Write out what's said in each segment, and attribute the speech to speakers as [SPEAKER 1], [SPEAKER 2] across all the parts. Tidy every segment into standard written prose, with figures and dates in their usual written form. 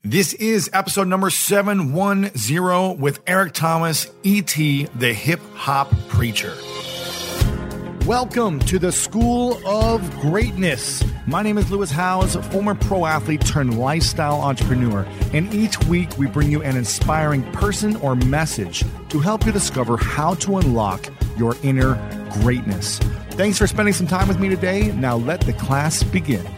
[SPEAKER 1] This is episode number 710 with Eric Thomas, E.T., the hip hop preacher. Welcome to the School of Greatness. My name is Lewis Howes, former pro athlete turned lifestyle entrepreneur. And each week we bring you an inspiring person or message to help you discover how to unlock your inner greatness. Thanks for spending some time with me today. Now let the class begin.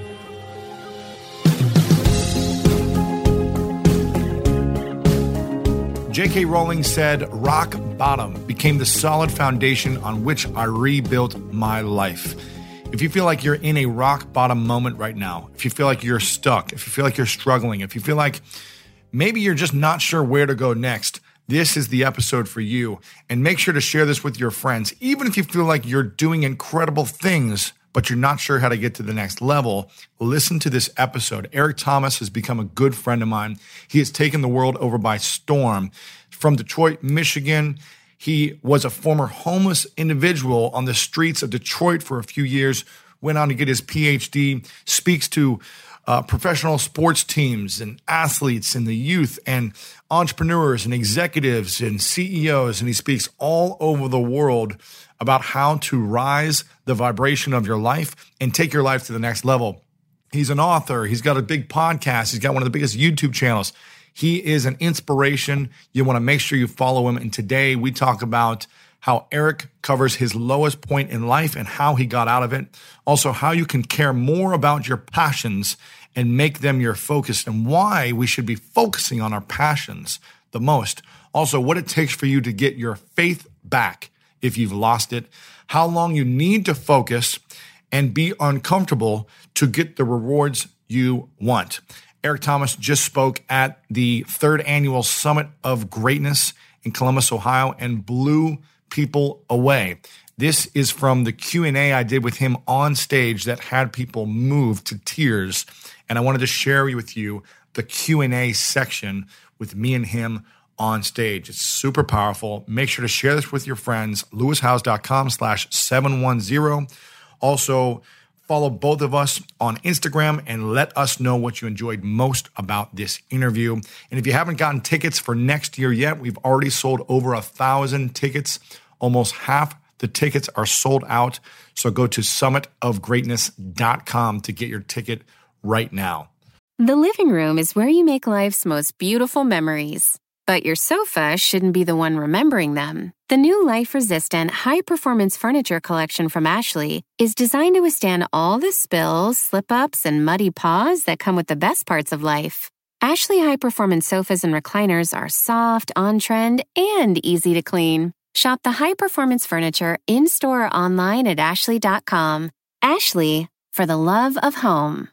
[SPEAKER 1] J.K. Rowling said, "Rock bottom became the solid foundation on which I rebuilt my life." If you feel like you're in a rock bottom moment right now, if you feel like you're stuck, if you feel like you're struggling, if you feel like maybe you're just not sure where to go next, this is the episode for you. And make sure to share this with your friends. Even if you feel like you're doing incredible things, but you're not sure how to get to the next level, listen to this episode. Eric Thomas has become a good friend of mine. He has taken the world over by storm. From Detroit, Michigan, he was a former homeless individual on the streets of Detroit for a few years, went on to get his PhD, speaks to professional sports teams and athletes and the youth and entrepreneurs and executives and CEOs, and he speaks all over the world about how to rise the vibration of your life and take your life to the next level. He's an author. He's got a big podcast. He's got one of the biggest YouTube channels. He is an inspiration. You want to make sure you follow him. And today we talk about how Eric covers his lowest point in life and how he got out of it. Also, how you can care more about your passions and make them your focus, and why we should be focusing on our passions the most. Also, what it takes for you to get your faith back if you've lost it, how long you need to focus and be uncomfortable to get the rewards you want. Eric Thomas just spoke at the 3rd annual Summit of Greatness in Columbus, Ohio, and blew people away. This is from the Q&A I did with him on stage that had people move to tears. And I wanted to share with you the Q&A section with me and him on stage. It's super powerful. Make sure to share this with your friends. LewisHowes.com/710. Also, follow both of us on Instagram and let us know what you enjoyed most about this interview. And if you haven't gotten tickets for next year yet, we've already sold over 1,000 tickets. Almost half the tickets are sold out. So go to summitofgreatness.com to get your ticket right now.
[SPEAKER 2] The living room is where you make life's most beautiful memories. But your sofa shouldn't be the one remembering them. The new life-resistant, high-performance furniture collection from Ashley is designed to withstand all the spills, slip-ups, and muddy paws that come with the best parts of life. Ashley high-performance sofas and recliners are soft, on-trend, and easy to clean. Shop the high-performance furniture in-store or online at ashley.com. Ashley, for the love of home.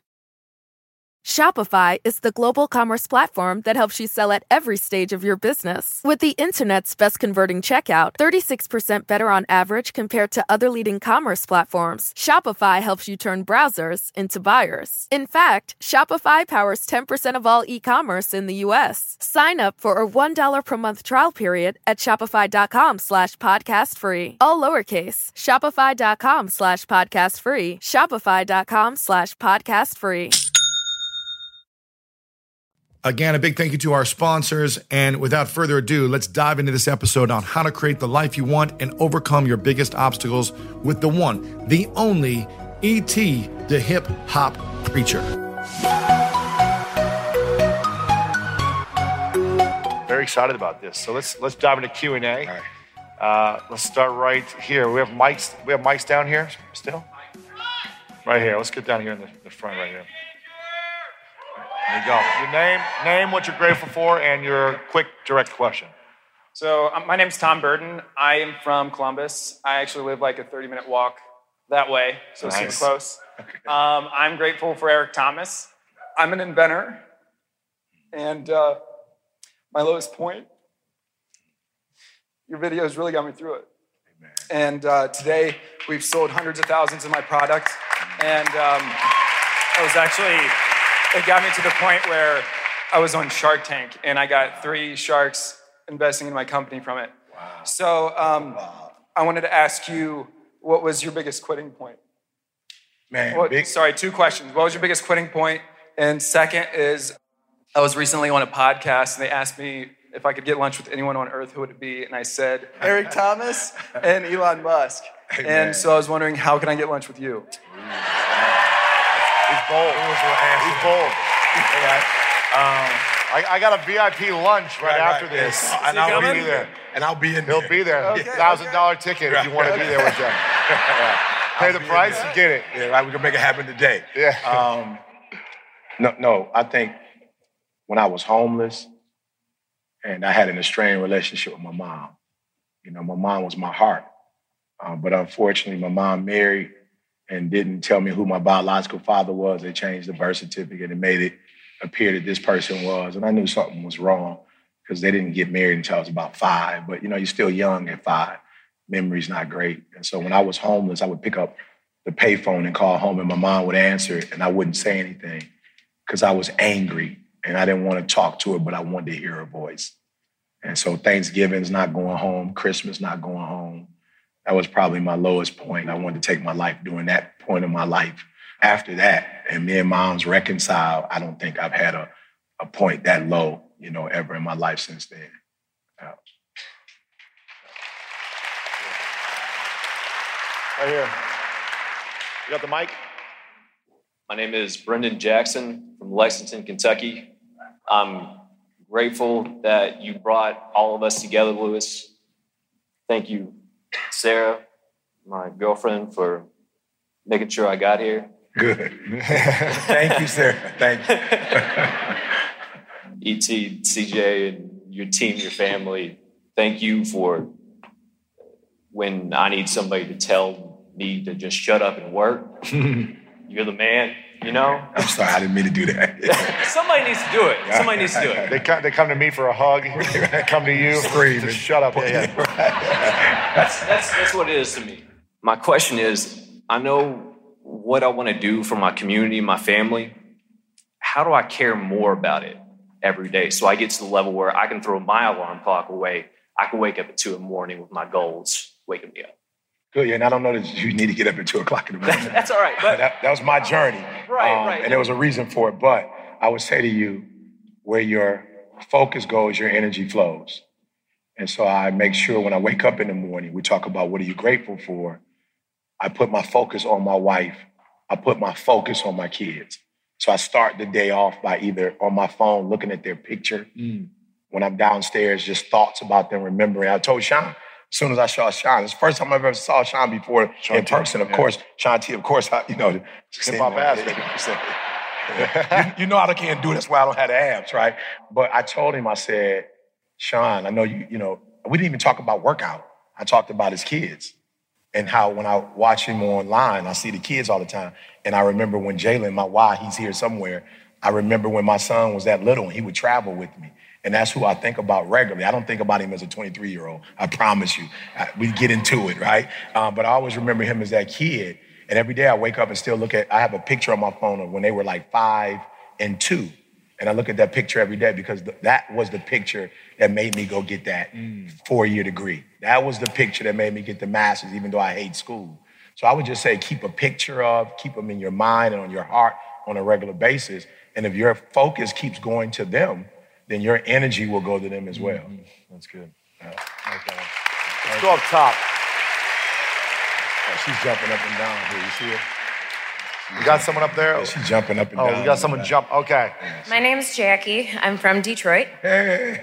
[SPEAKER 3] Shopify is the global commerce platform that helps you sell at every stage of your business. With the internet's best converting checkout, 36% better on average compared to other leading commerce platforms, Shopify helps you turn browsers into buyers. In fact, Shopify powers 10% of all e-commerce in the U.S. Sign up for a $1 per month trial period at shopify.com/podcastfree. All lowercase, shopify.com/podcastfree, shopify.com/podcastfree.
[SPEAKER 1] Again, a big thank you to our sponsors. And without further ado, let's dive into this episode on how to create the life you want and overcome your biggest obstacles with the one, the only E.T., the hip hop preacher. Very excited about this. So let's dive into Q&A. All right. Let's start right here. We have mics down here still? Right here. Let's get down here in the front right here. There you go. Your name, what you're grateful for, and your quick, direct question.
[SPEAKER 4] So my name's Tom Burden. I am from Columbus. I actually live like a 30-minute walk that way, so
[SPEAKER 1] Nice.
[SPEAKER 4] super close. I'm grateful for Eric Thomas. I'm an inventor, and my lowest point, your videos really got me through it.
[SPEAKER 1] Amen.
[SPEAKER 4] And today, we've sold hundreds of thousands of my product, and it got me to the point where I was on Shark Tank, and I got 3 sharks investing in my company from it.
[SPEAKER 1] Wow.
[SPEAKER 4] So I wanted to ask you, what was your biggest quitting point?
[SPEAKER 1] Man,
[SPEAKER 4] Sorry, 2 questions. What was your biggest quitting point? And second is, I was recently on a podcast, and they asked me if I could get lunch with anyone on earth, who would it be? And I said, Eric Thomas and Elon Musk. Hey, and so I was wondering, how can I get lunch with you?
[SPEAKER 5] He's bold. He's bold. I got a VIP lunch right after this.
[SPEAKER 6] And I'll be there. And I'll be in there.
[SPEAKER 5] He'll be there.
[SPEAKER 4] Okay,
[SPEAKER 5] $1,000 ticket if you want to be there with them. Pay the price and get it.
[SPEAKER 6] Yeah, right. We can make it happen today.
[SPEAKER 5] Yeah.
[SPEAKER 6] No, I think when I was homeless and I had an estranged relationship with my mom, my mom was my heart. But unfortunately, my mom married and didn't tell me who my biological father was. They changed the birth certificate and made it appear that this person was. And I knew something was wrong because they didn't get married until I was about 5. But, you're still young at 5. Memory's not great. And so when I was homeless, I would pick up the payphone and call home, and my mom would answer it, and I wouldn't say anything because I was angry and I didn't want to talk to her, but I wanted to hear her voice. And so Thanksgiving's not going home, Christmas not going home. That was probably my lowest point. I wanted to take my life during that point of my life. After that, and me and Mom's reconciled, I don't think I've had a point that low, ever in my life since then.
[SPEAKER 5] Right here. You got the mic?
[SPEAKER 7] My name is Brendan Jackson from Lexington, Kentucky. I'm grateful that you brought all of us together, Lewis. Thank you, Sarah, my girlfriend, for making sure I got here.
[SPEAKER 6] Good. Thank you, Sarah. Thank you.
[SPEAKER 7] E.T., CJ, and your team, your family, thank you for when I need somebody to tell me to just shut up and work. You're the man,
[SPEAKER 6] I'm sorry, I didn't mean to do that.
[SPEAKER 7] Somebody needs to do it. Somebody needs to do it.
[SPEAKER 5] They come to me for a hug. They come to you.
[SPEAKER 6] Scream.
[SPEAKER 5] Just shut up.
[SPEAKER 7] That's what it is to me. My question is, I know what I want to do for my community, my family. How do I care more about it every day so I get to the level where I can throw my alarm clock away? I can wake up at 2 a.m. with my goals waking me up.
[SPEAKER 6] Good, yeah, and I don't know that you need to get up at 2 o'clock in the morning.
[SPEAKER 7] That's all right. But
[SPEAKER 6] that was my journey.
[SPEAKER 7] Right.
[SPEAKER 6] And there was a reason for it. But I would say to you, where your focus goes, your energy flows. And so I make sure when I wake up in the morning, we talk about what are you grateful for? I put my focus on my wife. I put my focus on my kids. So I start the day off by either on my phone looking at their picture. When I'm downstairs, just thoughts about them, remembering. I told Sean, as soon as I saw Sean, it's the first time I've ever saw Sean before in person. Of course, Sean T, of course,
[SPEAKER 5] hip-hop
[SPEAKER 6] you know I can't do this while I don't have the abs, right? But I told him, I said, Sean, I know we didn't even talk about workout. I talked about his kids and how when I watch him online, I see the kids all the time. And I remember when Jalen, my Y, he's here somewhere. I remember when my son was that little and he would travel with me. And that's who I think about regularly. I don't think about him as a 23-year-old. I promise you. We get into it, right? But I always remember him as that kid. And every day I wake up and still I have a picture on my phone of when they were like 5 and 2. And I look at that picture every day because that was the picture that made me go get that 4-year degree. That was the picture that made me get the master's, even though I hate school. So I would just say keep a picture keep them in your mind and on your heart on a regular basis. And if your focus keeps going to them, then your energy will go to them as well.
[SPEAKER 5] That's good. Okay. Let's go up top.
[SPEAKER 6] Oh, she's jumping up and down here. You see it?
[SPEAKER 5] You got someone up there?
[SPEAKER 6] Yeah, she's jumping up and down.
[SPEAKER 5] Oh, we got someone jump. Okay.
[SPEAKER 8] My name's Jackie. I'm from Detroit.
[SPEAKER 6] Hey.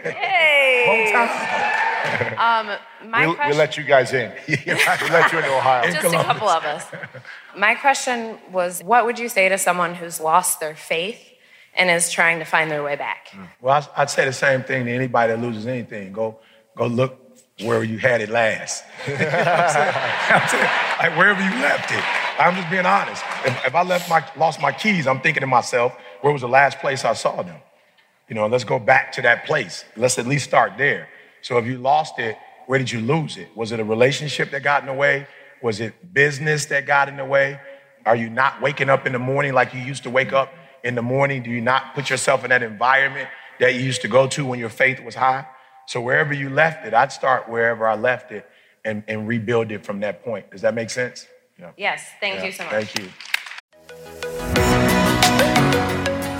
[SPEAKER 5] We'll let you guys in. We'll let you into Ohio.
[SPEAKER 8] Just a couple of us. My question was, what would you say to someone who's lost their faith and is trying to find their way back?
[SPEAKER 6] Well, I'd say the same thing to anybody that loses anything. Go look where you had it last. I'm saying, like wherever you left it. I'm just being honest. If I lost my keys, I'm thinking to myself, where was the last place I saw them? Let's go back to that place. Let's at least start there. So if you lost it, where did you lose it? Was it a relationship that got in the way? Was it business that got in the way? Are you not waking up in the morning like you used to wake up in the morning? Do you not put yourself in that environment that you used to go to when your faith was high? So wherever you left it, I'd start wherever I left it and rebuild it from that point. Does that make sense?
[SPEAKER 8] Yeah. Yes, thank you so much.
[SPEAKER 6] Thank you.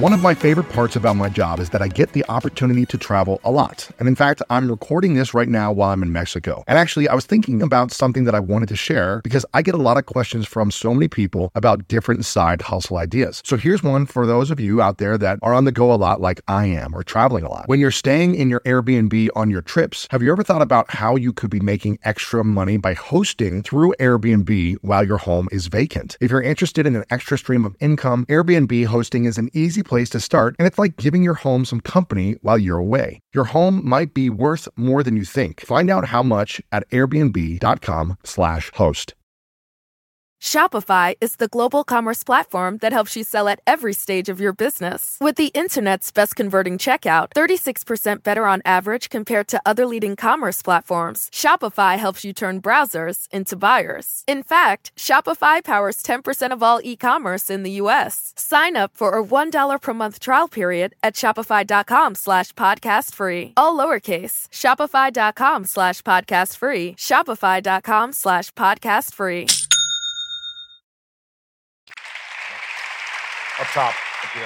[SPEAKER 9] One of my favorite parts about my job is that I get the opportunity to travel a lot. And in fact, I'm recording this right now while I'm in Mexico. And actually, I was thinking about something that I wanted to share because I get a lot of questions from so many people about different side hustle ideas. So here's one for those of you out there that are on the go a lot like I am or traveling a lot. When you're staying in your Airbnb on your trips, have you ever thought about how you could be making extra money by hosting through Airbnb while your home is vacant? If you're interested in an extra stream of income, Airbnb hosting is an easy place to start, and it's like giving your home some company while you're away. Your home might be worth more than you think. Find out how much at airbnb.com/host.
[SPEAKER 3] Shopify is the global commerce platform that helps you sell at every stage of your business. With the internet's best converting checkout, 36% better on average compared to other leading commerce platforms, Shopify helps you turn browsers into buyers. In fact, Shopify powers 10% of all e-commerce in the U.S. Sign up for a $1 per month trial period at shopify.com/podcastfree. All lowercase, shopify.com/podcastfree, shopify.com/podcastfree.
[SPEAKER 5] Up top. Up here.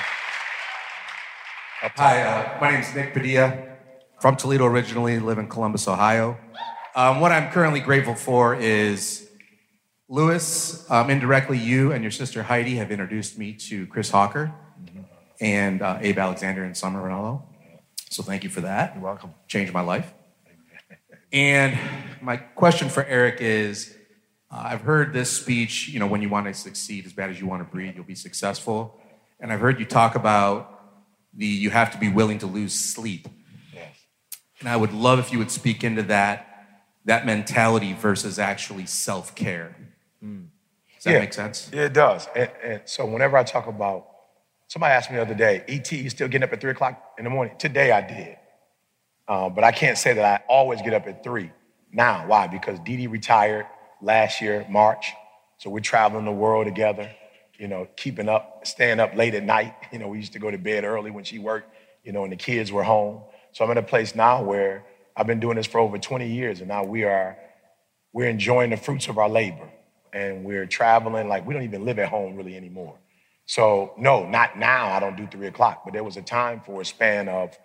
[SPEAKER 5] Up top.
[SPEAKER 10] Hi, my name is Nick Padilla. From Toledo originally, live in Columbus, Ohio. What I'm currently grateful for is Lewis, indirectly you and your sister Heidi have introduced me to Chris Hawker and Abe Alexander and Summer Ronaldo. So thank you for that.
[SPEAKER 5] You're welcome.
[SPEAKER 10] Changed my life. And my question for Eric is, I've heard this speech, when you want to succeed as bad as you want to breathe, you'll be successful. And I've heard you talk about you have to be willing to lose sleep.
[SPEAKER 5] Yes.
[SPEAKER 10] And I would love if you would speak into that mentality versus actually self-care. Does that make sense?
[SPEAKER 6] Yeah, it does. And so whenever I talk about, somebody asked me the other day, E.T., you still getting up at 3 o'clock in the morning? Today I did. But I can't say that I always get up at 3. Now, why? Because Dee Dee retired last year, March. So we're traveling the world together, keeping up, staying up late at night. We used to go to bed early when she worked, and the kids were home. So I'm in a place now where I've been doing this for over 20 years, and now we're enjoying the fruits of our labor. And we're traveling like we don't even live at home really anymore. So no, not now, I don't do 3 o'clock, but there was a time for a span of,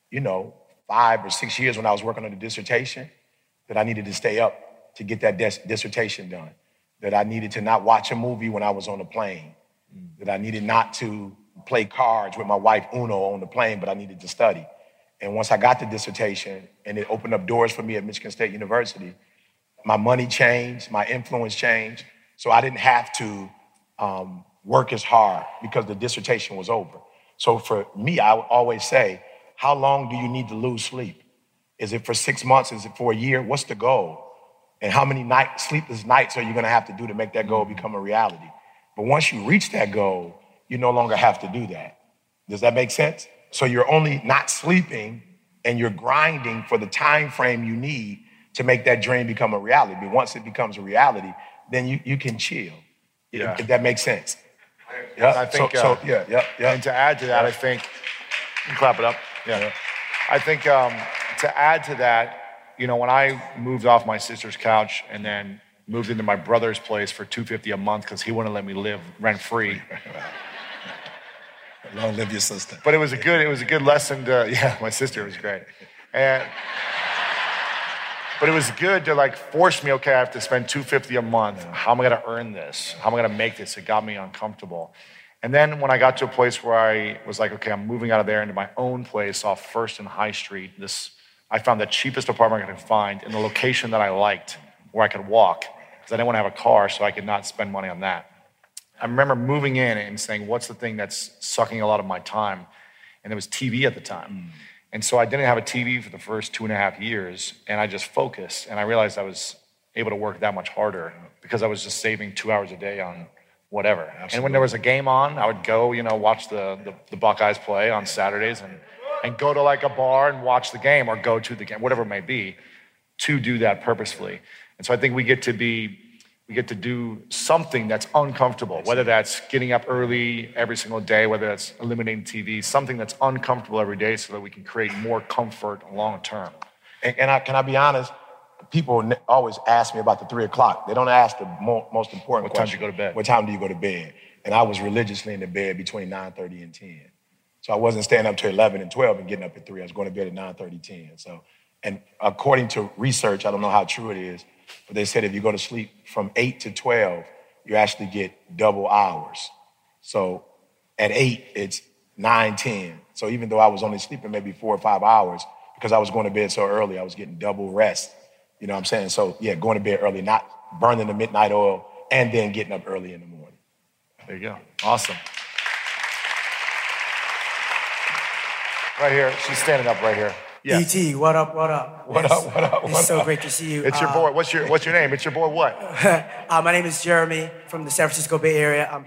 [SPEAKER 6] 5 or 6 years when I was working on the dissertation that I needed to stay up to get that dissertation done, that I needed to not watch a movie when I was on the plane, that I needed not to play cards with my wife Uno on the plane, but I needed to study. And once I got the dissertation and it opened up doors for me at Michigan State University, my money changed, my influence changed, so I didn't have to work as hard because the dissertation was over. So for me, I would always say, how long do you need to lose sleep? Is it for 6 months? Is it for a year? What's the goal? And how many sleepless nights are you going to have to do to make that goal become a reality? But once you reach that goal, you no longer have to do that. Does that make sense? So you're only not sleeping and you're grinding for the time frame you need to make that dream become a reality. But once it becomes a reality, then you can chill.
[SPEAKER 5] Yeah.
[SPEAKER 6] If that makes sense.
[SPEAKER 5] Yeah. I think,
[SPEAKER 6] yeah.
[SPEAKER 5] And to add to that, I think, you clap it up. Yeah. I think to add to that, when I moved off my sister's couch and then moved into my brother's place for $250 a month because he wouldn't let me live rent-free.
[SPEAKER 6] Long live your sister.
[SPEAKER 5] But it was a good lesson to, my sister was great. But it was good to force me, okay, I have to spend $250 a month. How am I gonna earn this? How am I gonna make this? It got me uncomfortable. And then when I got to a place where I was like, okay, I'm moving out of there into my own place off First and High Street, I found the cheapest apartment I could find in the location that I liked, where I could walk, because I didn't want to have a car, so I could not spend money on that. I remember moving in and saying, what's the thing that's sucking a lot of my time? And it was TV at the time. And so I didn't have a TV for the first 2.5 years, and I just focused, and I realized I was able to work that much harder because I was just saving 2 hours a day on whatever. Absolutely. And when there was a game on, I would go, watch the Buckeyes play on Saturdays and go to a bar and watch the game or go to the game, whatever it may be, to do that purposefully. And so I think we get to do something that's uncomfortable, whether that's getting up early every single day, whether that's eliminating TV, something that's uncomfortable every day so that we can create more comfort long term.
[SPEAKER 6] And can I be honest? People always ask me about the 3 o'clock. They don't ask the most important question.
[SPEAKER 5] What time do you go to bed?
[SPEAKER 6] What time do you go to bed? And I was religiously in the bed between 9:30 and 10. So I wasn't staying up till 11 and 12 and getting up at 3. I was going to bed at 9:30, 10. So, and according to research, I don't know how true it is, but they said if you go to sleep from 8 to 12, you actually get double hours. So at 8, it's 9, 10. So even though I was only sleeping maybe 4 or 5 hours, because I was going to bed so early, I was getting double rest. You know what I'm saying? So yeah, going to bed early, not burning the midnight oil, and then getting up early in the morning.
[SPEAKER 5] There you go. Awesome. Right here. She's standing up right here.
[SPEAKER 11] Yes. E.T., what up, what up?
[SPEAKER 5] What up?
[SPEAKER 11] It's so great to see you.
[SPEAKER 5] It's your boy. What's your name? It's your boy what?
[SPEAKER 11] My name is Jeremy from the San Francisco Bay Area. I'm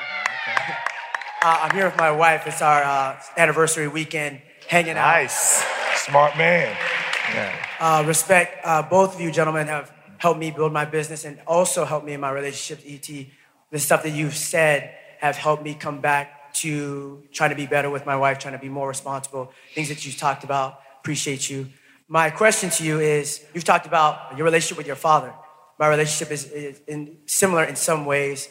[SPEAKER 11] here with my wife. It's our anniversary weekend, hanging out.
[SPEAKER 5] Nice. Smart man.
[SPEAKER 11] Yeah. Respect. Both of you gentlemen have helped me build my business and also helped me in my relationship to E.T. The stuff that you've said have helped me come back to trying to be better with my wife, trying to be more responsible, things that you've talked about. Appreciate you. My question to you is, you've talked about your relationship with your father. My relationship is similar in some ways.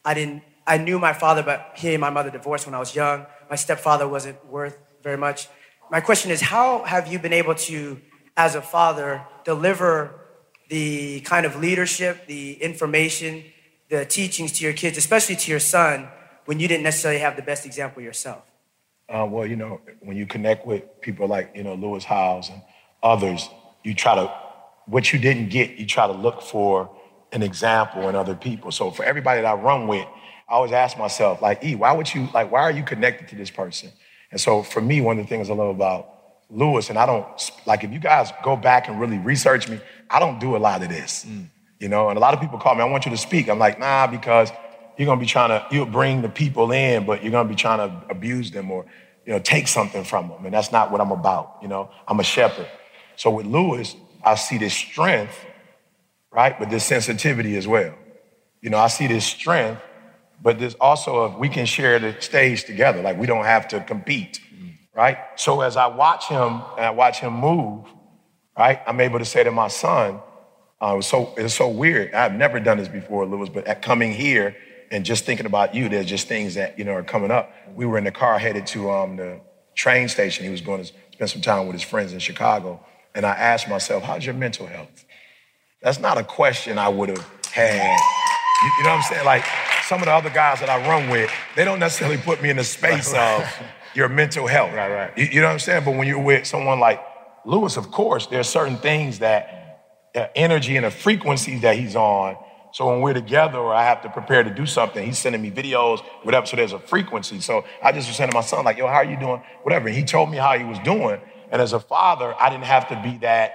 [SPEAKER 11] I knew my father, but he and my mother divorced when I was young. My stepfather wasn't worth very much. My question is, how have you been able to, as a father, deliver the kind of leadership, the information, the teachings to your kids, especially to your son, when you didn't necessarily have the best example yourself?
[SPEAKER 6] Well, you know, when you connect with people like, you know, Lewis Howes and others, you try to, what you didn't get, you try to look for an example in other people. So for everybody that I run with, I always ask myself, like, why are you connected to this person? And so for me, one of the things I love about Lewis, and I don't, like, if you guys go back and really research me, I don't do a lot of this, you know? And a lot of people call me, I want you to speak. I'm like, nah, because you're going to be you'll bring the people in, but you're going to be trying to abuse them or, you know, take something from them. And that's not what I'm about, you know? I'm a shepherd. So with Lewis, I see this strength, right? But this sensitivity as well. You know, I see this strength, but there's also, we can share the stage together. Like, we don't have to compete, right? So as I watch him and I watch him move, right? I'm able to say to my son, it's so weird. I've never done this before, Lewis, but at coming here, and just thinking about you, there's just things that, you know, are coming up. We were in the car headed to the train station. He was going to spend some time with his friends in Chicago. And I asked myself, how's your mental health? That's not a question I would have had. You know what I'm saying? Like, some of the other guys that I run with, they don't necessarily put me in the space of your mental health. Right. You know what I'm saying? But when you're with someone like Lewis, of course, there are certain things that energy and the frequencies that he's on. So when we're together or I have to prepare to do something, he's sending me videos, whatever, so there's a frequency. So I just was saying to my son, like, yo, how are you doing? Whatever. And he told me how he was doing. And as a father, I didn't have to be that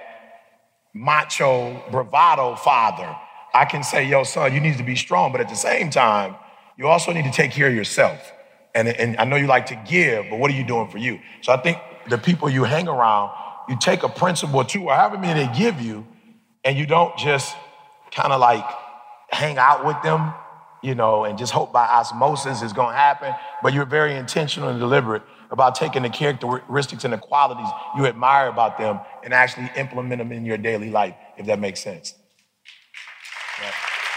[SPEAKER 6] macho, bravado father. I can say, yo, son, you need to be strong. But at the same time, you also need to take care of yourself. And I know you like to give, but what are you doing for you? So I think the people you hang around, you take a principle or two, or however many they give you, and you don't just kind of like hang out with them, you know, and just hope by osmosis it's going to happen. But you're very intentional and deliberate about taking the characteristics and the qualities you admire about them and actually implement them in your daily life, if that makes sense.
[SPEAKER 5] Yeah.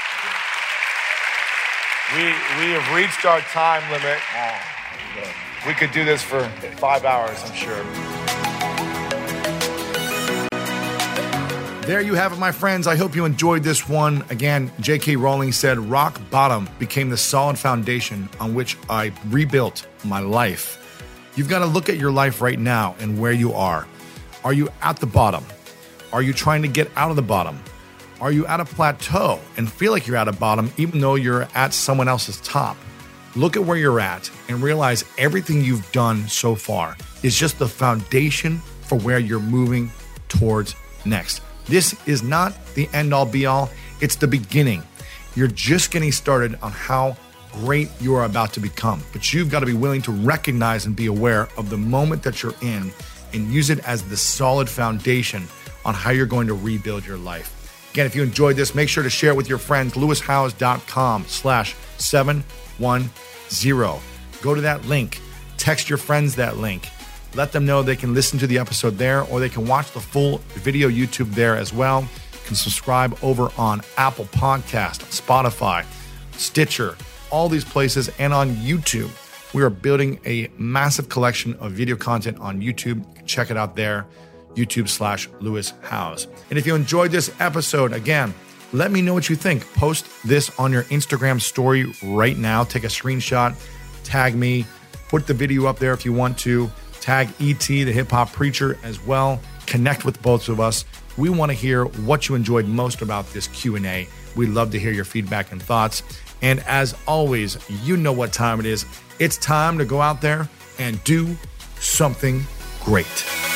[SPEAKER 5] We have reached our time limit. We could do this for 5 hours, I'm sure.
[SPEAKER 1] There you have it, my friends. I hope you enjoyed this one. Again, J.K. Rowling said, rock bottom became the solid foundation on which I rebuilt my life. You've got to look at your life right now and where you are. Are you at the bottom? Are you trying to get out of the bottom? Are you at a plateau and feel like you're at a bottom even though you're at someone else's top? Look at where you're at and realize everything you've done so far is just the foundation for where you're moving towards next. This is not the end-all be-all. It's the beginning. You're just getting started on how great you are about to become. But you've got to be willing to recognize and be aware of the moment that you're in and use it as the solid foundation on how you're going to rebuild your life. Again, if you enjoyed this, make sure to share it with your friends. LewisHowes.com/710. Go to that link. Text your friends that link. Let them know they can listen to the episode there, or they can watch the full video YouTube there as well. You can subscribe over on Apple Podcast, Spotify, Stitcher, all these places, and on YouTube. We are building a massive collection of video content on YouTube. You can check it out there, YouTube/Lewis Howes. And if you enjoyed this episode, again, let me know what you think. Post this on your Instagram story right now. Take a screenshot, tag me, put the video up there if you want to. Tag E.T., the hip hop preacher, as well. Connect with both of us. We want to hear what you enjoyed most about this Q&A. We'd love to hear your feedback and thoughts. And as always, you know what time it is. It's time to go out there and do something great.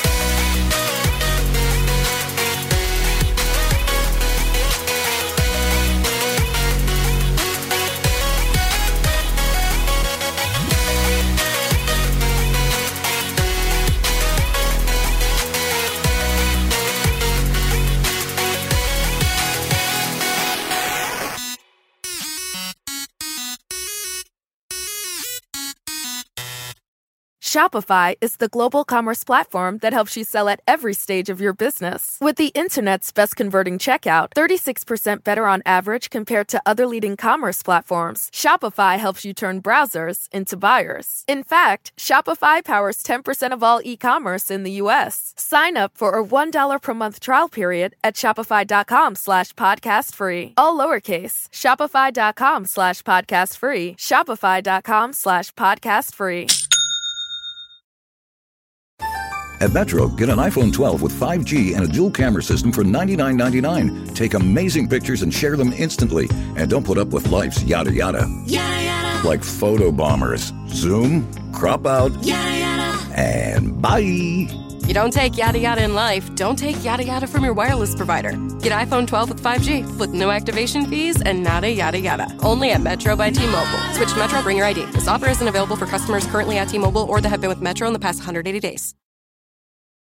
[SPEAKER 3] Shopify is the global commerce platform that helps you sell at every stage of your business. With the internet's best converting checkout, 36% better on average compared to other leading commerce platforms, Shopify helps you turn browsers into buyers. In fact, Shopify powers 10% of all e-commerce in the U.S. Sign up for a $1 per month trial period at shopify.com/podcastfree. All lowercase, shopify.com/podcastfree, shopify.com/podcastfree.
[SPEAKER 12] At Metro, get an iPhone 12 with 5G and a dual camera system for $99.99. Take amazing pictures and share them instantly. And don't put up with life's yada yada. Yada yada. Like photo bombers. Zoom, crop out, yada yada. And bye.
[SPEAKER 13] You don't take yada yada in life, don't take yada yada from your wireless provider. Get iPhone 12 with 5G with no activation fees and nada yada yada. Only at Metro by T-Mobile. Switch to Metro, bring your ID. This offer isn't available for customers currently at T-Mobile or that have been with Metro in the past 180 days.